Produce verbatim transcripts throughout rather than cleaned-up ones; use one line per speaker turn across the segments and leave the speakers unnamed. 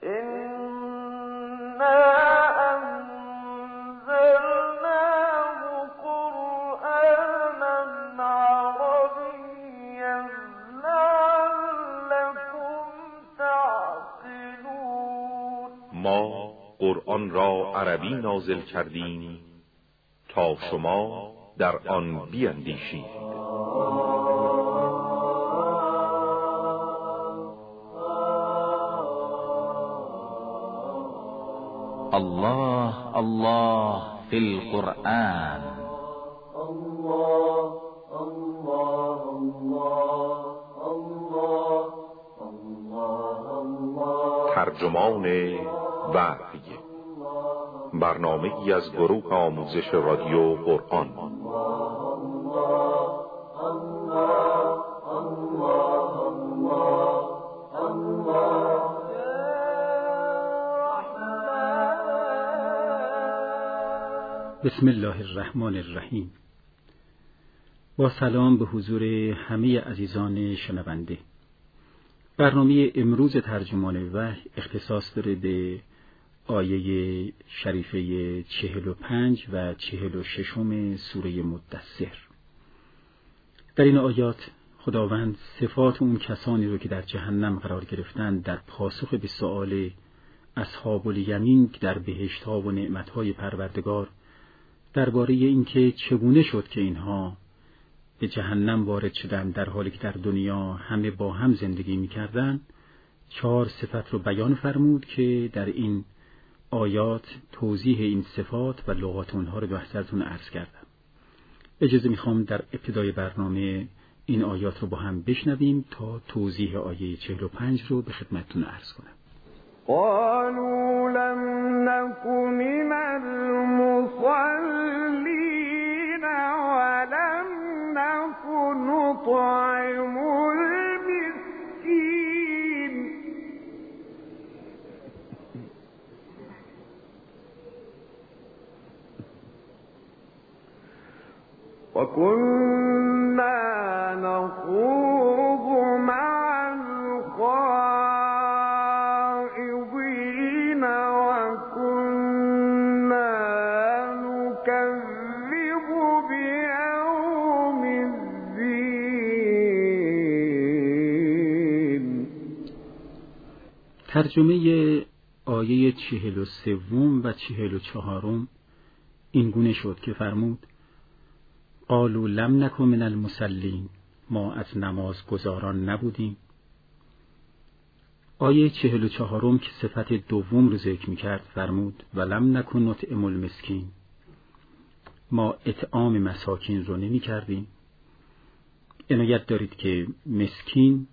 ما قرآن را عربی نازل کردیم تا شما در آن بیندیشید.
الله الله فی القرآن.
الله الله الله الله الله الله.
ترجمان وحی، برنامه ای از گروه آموزش رادیو قرآن.
بسم الله الرحمن الرحیم. با سلام به حضور همه عزیزان شنونده. برنامه امروز ترجمان وحی اختصاص داره به آیه شریفه چهل و پنج و چهل و ششم سوره مدثر. در این آیات خداوند صفات اون کسانی رو که در جهنم قرار گرفتن در پاسخ به سؤال اصحاب الیمین که در بهشت‌ها و نعمت‌های پروردگار درباره اینکه چگونه شد که اینها به جهنم وارد شدن در حالی که در دنیا همه با هم زندگی می‌کردند، چهار صفت رو بیان فرمود که در این آیات توضیح این صفات و لغات اونها رو به حضرتون عرض کردم. اجازه میخوام در ابتدای برنامه این آیات رو با هم بشنویم تا توضیح آیه چهل و پنج رو به خدمتتون عرض کنم.
قالوا لم نك من المصلين ولم نك نطعم المسكين وكنا نخوض مع الخائضين وكنا نكذب بيوم الدين.
ترجمه آیه چهل و سوم و چهل و چهارم این گونه شد که فرمود: قالوا لم نک من المصلین، ما از نماز گزاران نبودیم. آیه چهل و چهارم که صفت دوم رو ذکر می‌کرد فرمود: ولم نک نطعم المسکین، ما اطعام مساکین رو نمی‌کردیم. عنایت دارید که مسکین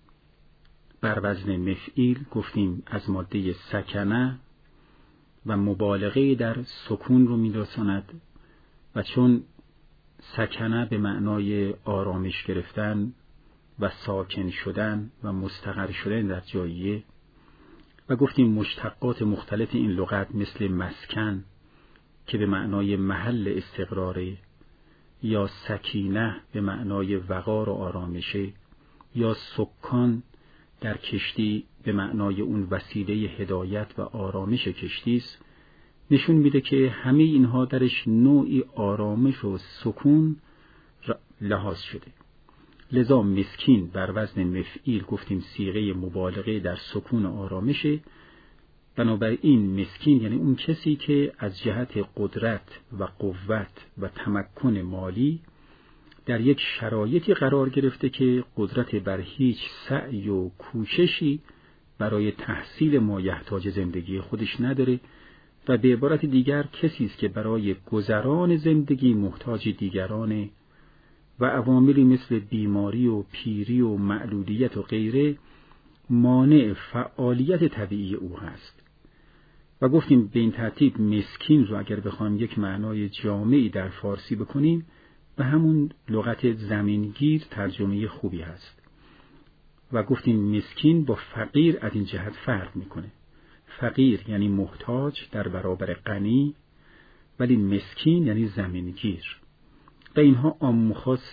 بر وزن مفعیل گفتیم از ماده سکنه و مبالغه در سکون رو می‌رساند و چون سکنه به معنای آرامش گرفتن و ساکن شدن و مستقر شدن در جاییه و گفتیم مشتقات مختلف این لغت مثل مسکن که به معنای محل استقراره، یا سکینه به معنای وقار و آرامشه، یا سکان در کشتی به معنای اون وسیله هدایت و آرامش کشتی است، نشون میده که همه اینها درش نوعی آرامش و سکون لحاظ شده. لذا مسکین بر وزن مفعیل گفتیم صیغه مبالغه در سکون و آرامشه. بنابراین مسکین یعنی اون کسی که از جهت قدرت و قوت و تمکن مالی در یک شرایطی قرار گرفته که قدرت بر هیچ سعی و کوششی برای تحصیل مایحتاج زندگی خودش نداره و به عبارت دیگر کسی است که برای گذران زندگی محتاج دیگرانه و عواملی مثل بیماری و پیری و معلولیت و غیره مانع فعالیت طبیعی او هست. و گفتیم به این ترتیب مسکین رو اگر بخوایم یک معنای جامعی در فارسی بکنیم به همون لغت زمینگیر ترجمه خوبی هست. و گفتیم مسکین با فقیر از این جهت فرق میکنه. فقیر یعنی محتاج در برابر غنی، ولی مسکین یعنی زمینگیر. و اینها عام و خاص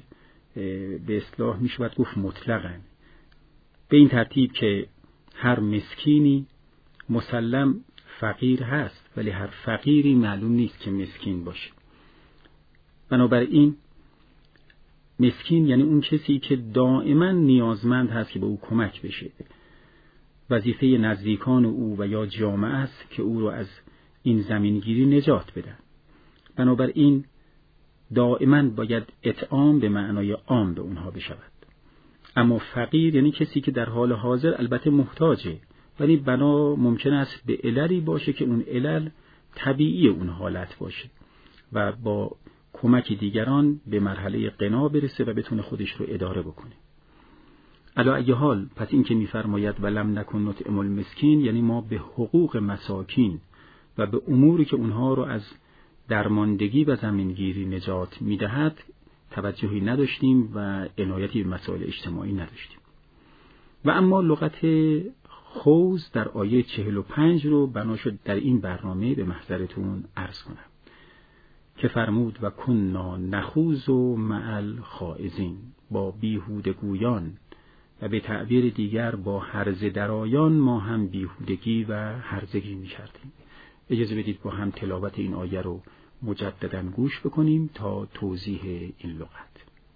به اصطلاح میشود گفت مطلقاً. به این ترتیب که هر مسکینی مسلم فقیر هست، ولی هر فقیری معلوم نیست که مسکین باشه. بنابراین مسکین یعنی اون کسی که دائما نیازمند هست که به او کمک بشه. وظیفه نزدیکان او و یا جامعه است که او رو از این زمینگیری نجات بدن. بنابراین دائما باید اطعام به معنای عام به اونها بشود. اما فقیر یعنی کسی که در حال حاضر البته محتاجه، ولی بنا ممکن است به عللی باشه که اون علل طبیعی اون حالت باشه و با کمک دیگران به مرحله غنا برسه و بتونه خودش رو اداره بکنه. علی ای حال، پس این که می‌فرماید ولم نکن نطعم المسکین یعنی ما به حقوق مساکین و به اموری که اونها رو از درماندگی و زمینگیری نجات میدهد توجهی نداشتیم و عنایتی به مسائل اجتماعی نداشتیم. و اما لغت خوض در آیه چهل و پنج رو بنا شد در این برنامه به محضرتون عرض کنم که فرمود و کنا نخوض مع الخائضین، با بیهوده گویان و به تعبیر دیگر با هرزه درایان ما هم بیهودگی و هرزگی می کردیم. اجازه بدید با هم تلاوت این آیه رو مجددا گوش بکنیم تا توضیح این لغت.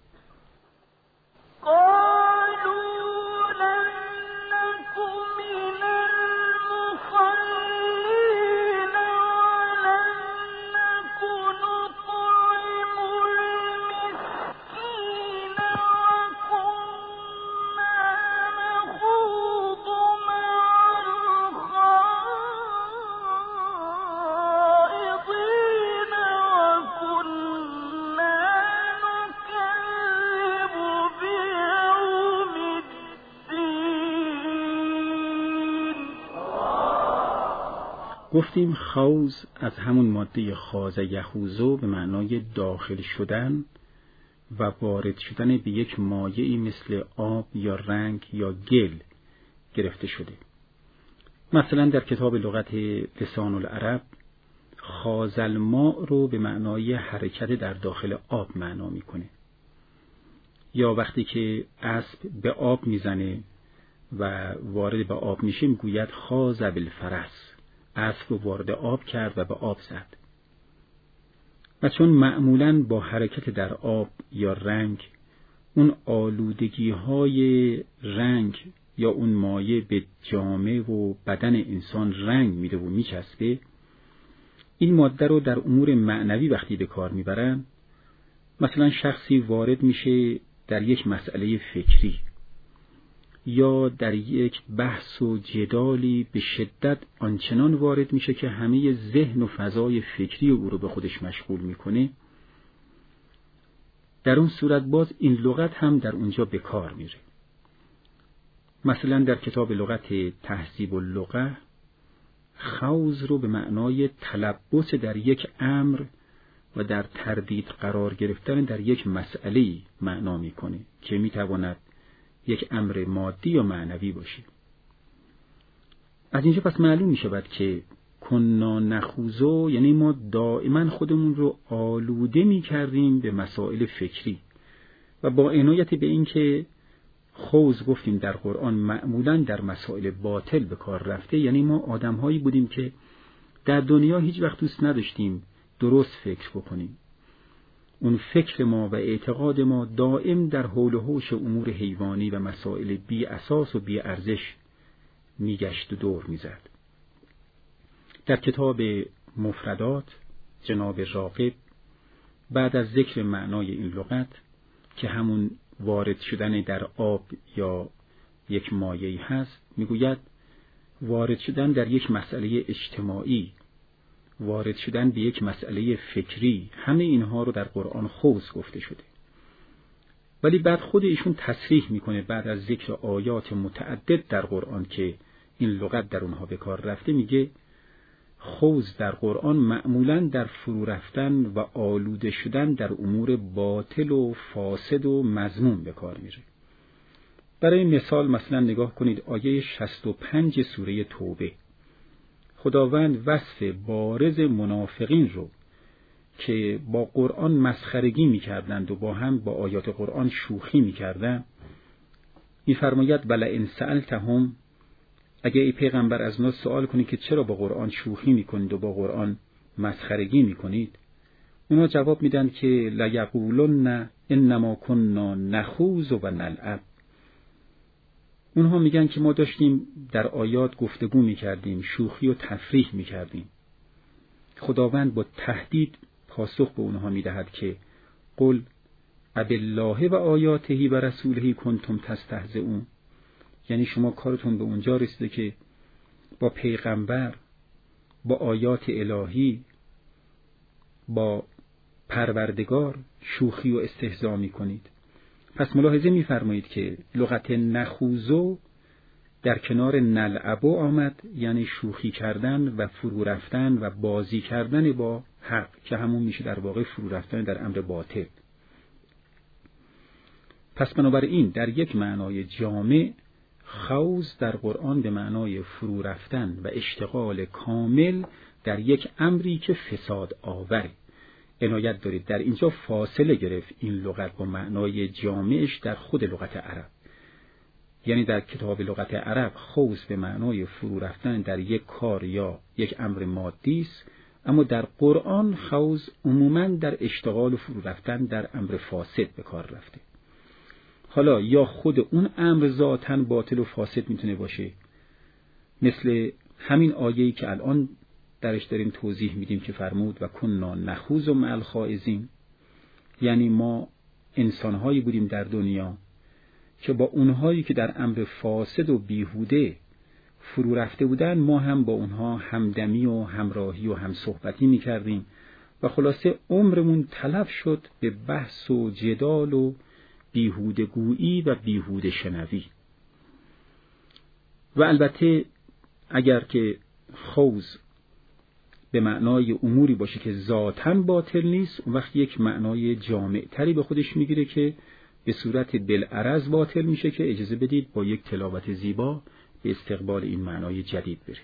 گفتیم خوض از همون ماده خاض یخوضو به معنای داخل شدن و وارد شدن به یک مایعی مثل آب یا رنگ یا گل گرفته شده. مثلا در کتاب لغت لسان العرب خاض الماء رو به معنای حرکت در داخل آب معنا میکنه. یا وقتی که اسب به آب میزنه و وارد به آب میشه میگوید خاض بالفرس، اسب رو وارد آب کرد و به آب زد. و چون معمولاً با حرکت در آب یا رنگ اون آلودگی های رنگ یا اون مایع به جامه و بدن انسان رنگ میده و میچسبه، این ماده رو در امور معنوی وقتی به کار میبرن، مثلا شخصی وارد میشه در یک مسئله فکری یا در یک بحث و جدالی به شدت آنچنان وارد میشه که همه ذهن و فضای فکری او رو به خودش مشغول میکنه، در اون صورت باز این لغت هم در اونجا به کار میره. مثلا در کتاب لغت تهذیب اللغه خوض رو به معنای تلبس در یک امر و در تردید قرار گرفتن در یک مسئله معنا میکنه که میتواند یک امر مادی یا معنوی باشه. از اینجا پس معلوم می شود که کنا نخوضو یعنی ما دائما خودمون رو آلوده می کردیم به مسائل فکری و با عنایت به این که خوض گفتیم در قرآن معمولا در مسائل باطل به کار رفته، یعنی ما آدمهایی بودیم که در دنیا هیچ وقت دوست نداشتیم درست فکر بکنیم. اون فکر ما و اعتقاد ما دائم در حول و حوش امور حیوانی و مسائل بی اساس و بی ارزش میگشت و دور میزد. در کتاب مفردات جناب راغب بعد از ذکر معنای این لغت که همون وارد شدن در آب یا یک مایعی هست، میگوید وارد شدن در یک مسئله اجتماعی، وارد شدن به یک مسئله فکری، همه اینها رو در قرآن خوض گفته شده. ولی بعد خود ایشون تصریح میکنه بعد از ذکر آیات متعدد در قرآن که این لغت در اونها به کار رفته، میگه خوض در قرآن معمولاً در فرو رفتن و آلوده شدن در امور باطل و فاسد و مذموم به کار میره. برای مثال مثلا نگاه کنید آیه شصت و پنج سوره توبه. خداوند وصف بارز منافقین رو که با قرآن مسخرگی می‌کردند و با هم با آیات قرآن شوخی می‌کردند می‌فرماید ولئن سألتهم، اگه ای پیغمبر از ما سوال کنی که چرا با قرآن شوخی میکنید و با قرآن مسخرگی میکنید، اونا جواب میدن که لیقولن انما كنا نخوض و نلعب. اونها میگن که ما داشتیم در آیات گفتگو میکردیم، شوخی و تفریح میکردیم. خداوند با تهدید پاسخ به اونها میدهد که قل ابالله و آیاته و رسوله کنتم تستهزئون، یعنی شما کارتون به اونجا رسیده که با پیغمبر، با آیات الهی، با پروردگار شوخی و استهزا میکنید. پس ملاحظه میفرمایید که لغت نخوزو در کنار نلعبو آمد، یعنی شوخی کردن و فرو رفتن و بازی کردن با حق، که همون میشه در واقع فرو رفتن در امر باطل. پس بنابراین در یک معنای جامع، خوض در قرآن به معنای فرو رفتن و اشتغال کامل در یک امری که فساد آوره. عنایت دارید در اینجا فاصله گرفت این لغت با معنای جامعش در خود لغت عرب. یعنی در کتاب لغت عرب خوض به معنای فرو رفتن در یک کار یا یک امر مادی است، اما در قرآن خوض عموماً در اشتغال و فرو رفتن در امر فاسد به کار رفته. حالا یا خود اون امر ذاتاً باطل و فاسد میتونه باشه، مثل همین آیه‌ای که الان درش داریم توضیح میدیم که فرمود و کنا نخوض مع الخائضین، یعنی ما انسانهایی بودیم در دنیا که با اونهایی که در امر فاسد و بیهوده فرو رفته بودن، ما هم با اونها همدمی و همراهی و همصحبتی میکردیم و خلاصه عمرمون تلف شد به بحث و جدال و بیهوده گویی و بیهوده شنوی. و البته اگر که خوض به معنای اموری باشه که ذاتاً باطل نیست، اون وقت یک معنای جامع تری به خودش میگیره که به صورت بالعرض باطل میشه، که اجازه بدید با یک تلاوت زیبا به استقبال این معنای جدید بریم.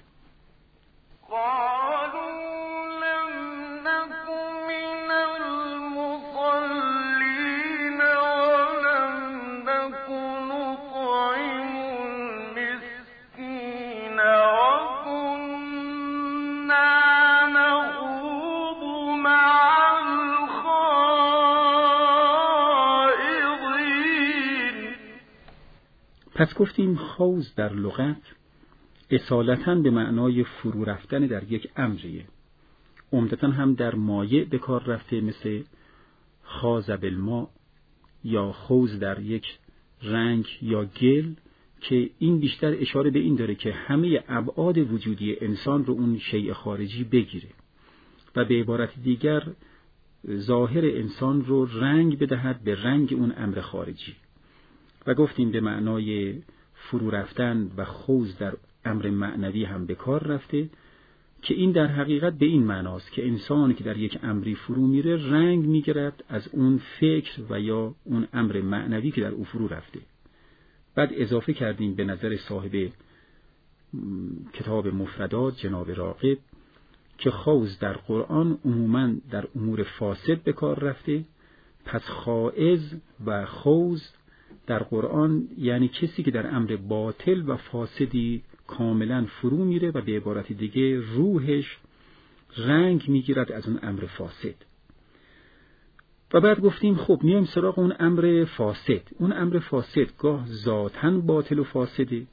پس گفتیم خوض در لغت اصالتاً به معنای فرو رفتن در یک امریه، عمدتاً هم در مایع به کار رفته، مثل خاض بالماء یا خوض در یک رنگ یا گل، که این بیشتر اشاره به این داره که همه ابعاد وجودی انسان رو اون شیء خارجی بگیره و به عبارت دیگر ظاهر انسان رو رنگ بدهد به رنگ اون امر خارجی. و گفتیم به معنای فرو رفتن و خوض در امر معنوی هم به کار رفته، که این در حقیقت به این معناست که انسانی که در یک امری فرو میره رنگ میگیرد از اون فکر و یا اون امر معنوی که در او فرو رفته. بعد اضافه کردیم به نظر صاحب کتاب مفردات جناب راغب که خوض در قرآن عموماً در امور فاسد به کار رفته، پس خائض و خوض در قرآن یعنی کسی که در امر باطل و فاسدی کاملا فرو میره و به عبارت دیگه روحش رنگ میگیرد از اون امر فاسد. و بعد گفتیم خب میایم سراغ اون امر فاسد. اون امر فاسد گاه ذاتاً باطل و فاسده،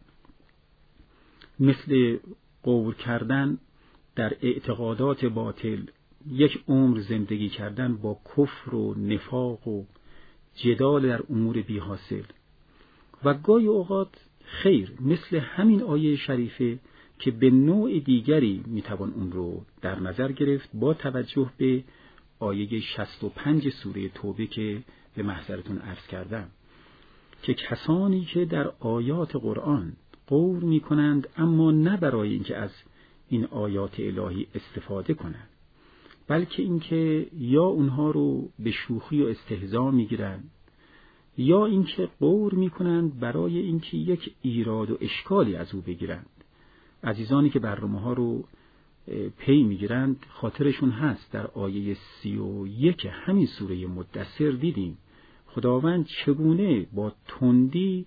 مثل غور کردن در اعتقادات باطل، یک عمر زندگی کردن با کفر و نفاق و جدال در امور بی حاصل. و گاهی اوقات خیر، مثل همین آیه شریفه که به نوع دیگری میتوان اون رو در نظر گرفت با توجه به آیه شصت و پنج سوره توبه که به محضرتون عرض کردم، که کسانی که در آیات قرآن غور میکنند اما نه برای اینکه از این آیات الهی استفاده کنند، بلکه اینکه یا اونها رو به شوخی و استهزا میگیرند یا اینکه غور میکنند برای اینکه یک ایراد و اشکالی از او بگیرند. عزیزانی که برنامه ها رو پی میگیرند خاطرشون هست در آیه سی و یک همین سوره مدثر دیدیم خداوند چگونه با تندی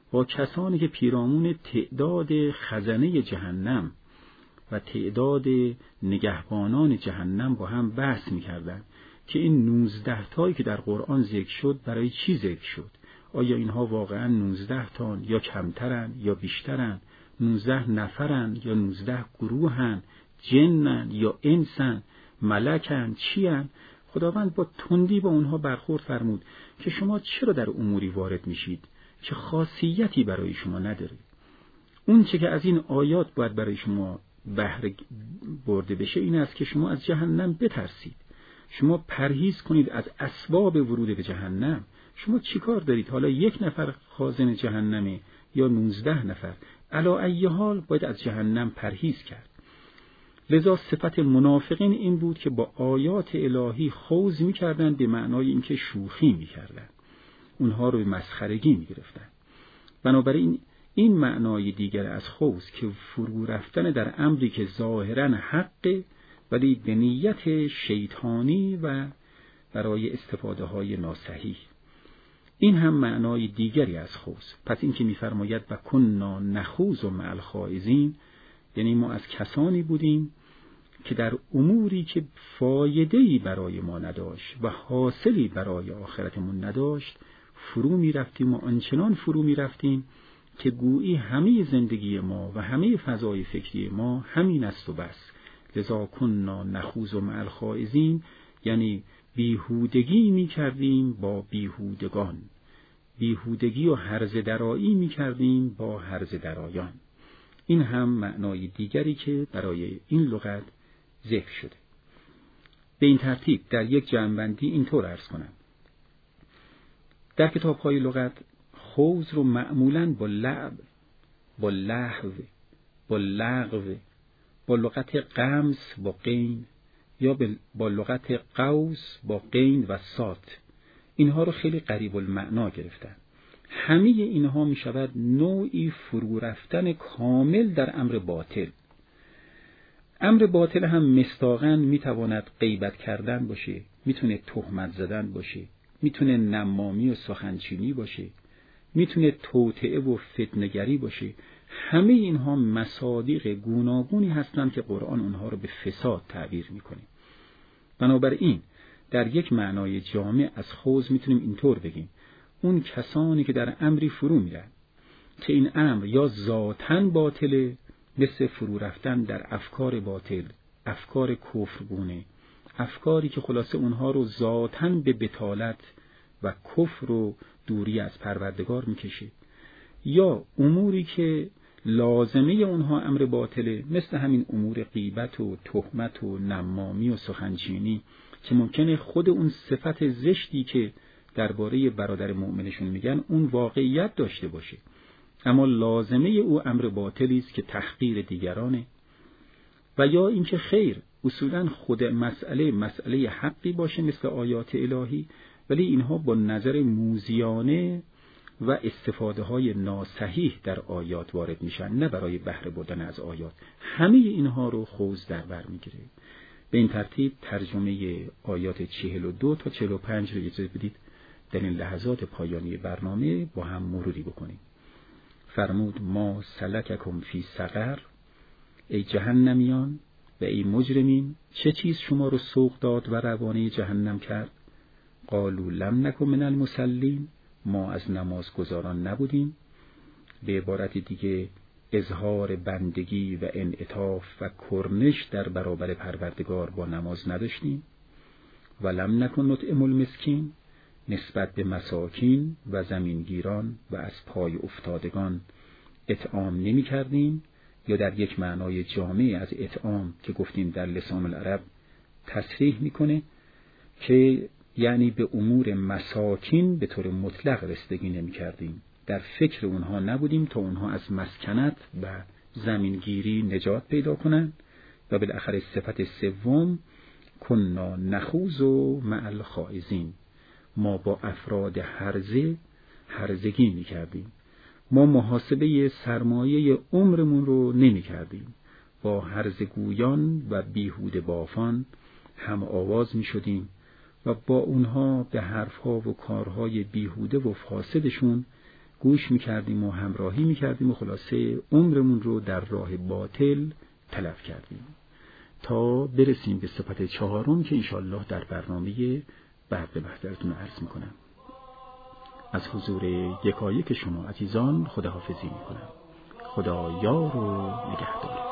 با کسانی که پیرامون تعداد خزنه جهنم و تعداد نگهبانان جهنم با هم بحث می‌کردند که این نوزده تایی که در قرآن ذکر شد برای چی ذکر شد؟ آیا اینها واقعا نوزده تان یا کمترن یا بیشترن؟ نوزده نفرن یا نوزده گروهن؟ جنن یا انسن؟ ملکن؟ چیان؟ خداوند با تندی با اونها برخورد فرمود که شما چرا در اموری وارد میشید که خاصیتی برای شما نداره؟ اون چه که از این آیات باید برای شما بهره برده بشه این است که شما از جهنم بترسید، شما پرهیز کنید از اسباب ورود به جهنم. شما چیکار دارید؟ حالا یک نفر خازن جهنمه یا نوزده نفر، علی ای حال باید از جهنم پرهیز کرد. لذا صفت منافقین این بود که با آیات الهی خوض می‌کردند، به معنای اینکه شوخی می‌کردند، اونها رو به مسخرگی می‌گرفتند. بنابراین این معنای دیگر از خوض که فرو رفتن در امری که ظاهراً حقه ولی به نیت شیطانی و برای استفاده های ناصحیح، این هم معنای دیگری از خوض. پس این که می‌فرماید و کنا نخوض مع الخائضین، یعنی ما از کسانی بودیم که در اموری که فایده‌ای برای ما نداشت و حاصلی برای آخرتمون نداشت فرو می‌رفتیم و آنچنان فرو می‌رفتیم که گویی همه زندگی ما و همه فضای فکری ما همین است و بس. لذا کنا نخوض مع الخائضین، یعنی بیهودگی می‌کردیم با بیهودگان، بیهودگی و هرزه درایی می‌کردیم با هرزه درایان. این هم معنای دیگری که برای این لغت ذکر شده. به این ترتیب در یک جمع‌بندی اینطور عرض کنم: در کتاب‌های لغت خوض رو معمولاً با لعب، با لهو، با لغو، با لغت قمص با قین یا با لغت قوس با قین و سات، اینها رو خیلی قریب المعنا گرفتن. همه اینها می شود نوعی فرو رفتن کامل در امر باطل. امر باطل هم مصداقاً می تواند غیبت کردن باشه، میتونه تهمت زدن باشه، میتونه نمامی و سخنچینی باشه، میتونه توطئه و فتنه‌گری باشه. همه اینها مصادیق گوناگونی هستند که قرآن اونها رو به فساد تعبیر میکنه. بنابراین در یک معنای جامع از خوض میتونیم اینطور بگیم: اون کسانی که در امری فرو میرن که این امر یا ذاتاً باطله، مثل فرو رفتن در افکار باطل، افکار کفرگونه، افکاری که خلاصه اونها رو ذاتاً به بطالت و کفر و دوری از پروردگار میکشه، یا اموری که لازمه اونها امر باطله، مثل همین امور غیبت و تهمت و نمامی و سخنچینی که ممکنه خود اون صفت زشتی که درباره برادر مؤمنشون میگن اون واقعیت داشته باشه، اما لازمه او امر باطلی است که تحقیر دیگرانه، و یا اینکه خیر اصولاً خود مسئله مسئله حقی باشه مثل آیات الهی، ولی اینها با نظر موذیانه و استفاده های ناصحیح در آیات وارد میشن، نه برای بهره بردن از آیات. همه اینها رو خوض در بر میگیره. به این ترتیب ترجمه آیات چهل و دو تا چهل و پنج رو اجازه بدید در این لحظات پایانی برنامه با هم مروری بکنیم. فرمود ما سلککم فی سقر، ای جهنمیان و ای مجرمین، چه چیز شما رو سوق داد و روانه جهنم کرد؟ قالوا لم نکن من المصلین، ما از نمازگزاران نبودیم. به عبارت دیگه اظهار بندگی و انعطاف و کرنش در برابر پروردگار با نماز نداشتیم. و لم نکن نطعم المسکین، نسبت به مساکین و زمینگیران و از پای افتادگان اطعام نمی کردیم، یا در یک معنای جامع از اطعام که گفتیم در لسان العرب تصریح میکنه که یعنی به امور مساکین به طور مطلق رسیدگی نمی کردیم، در فکر اونها نبودیم تا اونها از مسکنت و زمینگیری نجات پیدا کنند. و بالاخره صفت سوم کنا نخوض مع الخائضین، ما با افراد هرزه هرزگی می کردیم، ما محاسبه سرمایه عمرمون رو نمی کردیم، با هرزگویان و بیهوده بافان هم آواز می شدیم و با اونها به حرفها و کارهای بیهوده و فاسدشون گوش میکردیم و همراهی میکردیم و خلاصه عمرمون رو در راه باطل تلف کردیم تا برسیم به صفت چهارم که انشاءالله در برنامه بعد به محضرتون عرض میکنم. از حضور یکایک شما عزیزان خداحافظی میکنم. خدا یار و نگهدار.